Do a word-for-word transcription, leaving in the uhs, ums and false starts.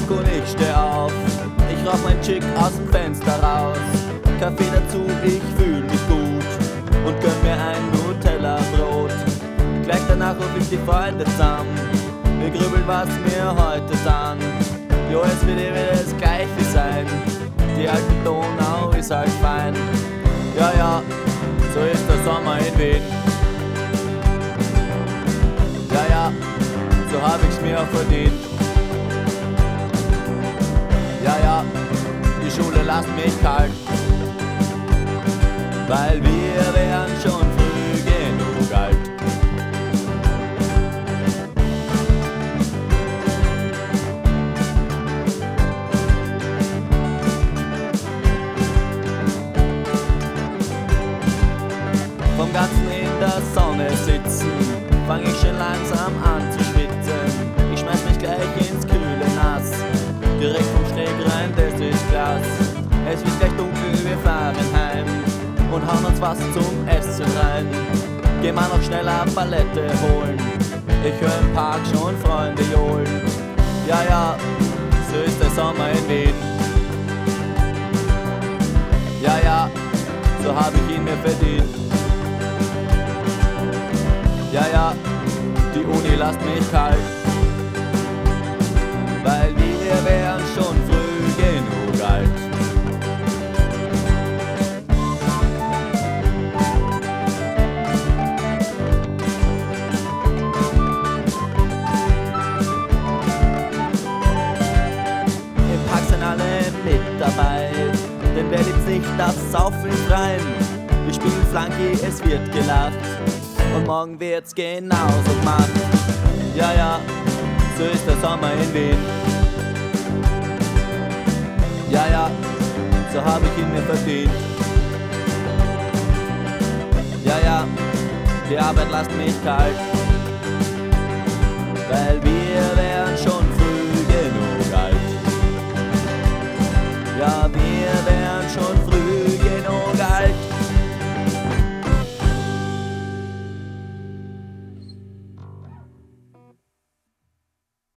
Rock und ich steh auf. Ich rauch mein Chick aus dem Fenster raus. Kaffee dazu, ich fühl mich gut und gönn mir ein Nutella-Brot. Gleich danach ruf ich die Freunde zusammen. Wir grübeln, was wir heute dann. Jo, es wird immer das Gleiche sein. Die alte Donau ist halt fein. Ja, ja, so ist der Sommer in Wien. Ja, ja, so hab ich's mir auch verdient. Ja, ja, die Schule lasst mich kalt, weil wir wären schon früh genug alt. Vom Ganzen in der Sonne sitzen, fang ich schon langsam an zu schwitzen. Ich schmeiß mich gleich ins kühle Nass, direkt vom Steg rein, das ist Glas. Es wird gleich dunkel, wir fahren heim und hauen uns was zum Essen rein. Geh mal noch schnell eine Palette holen, ich hör im Park schon Freunde johlen. Ja, ja, so ist der Sommer in Wien. Ja, ja, so hab ich ihn mir verdient. Ja, ja, die Uni lasst mich kalt, weil wir wären schon früh genug alt. Im Park sind alle mit dabei, denn wer liebt nicht das Saufen im Freien? Wir spielen Flanky, es wird gelacht und morgen wird's genauso gemacht. Ja, ja, so ist der Sommer in Wien. Ja, ja, so hab ich ihn mir verdient. Ja, ja, die Arbeit lasst mich kalt, weil wir wären schon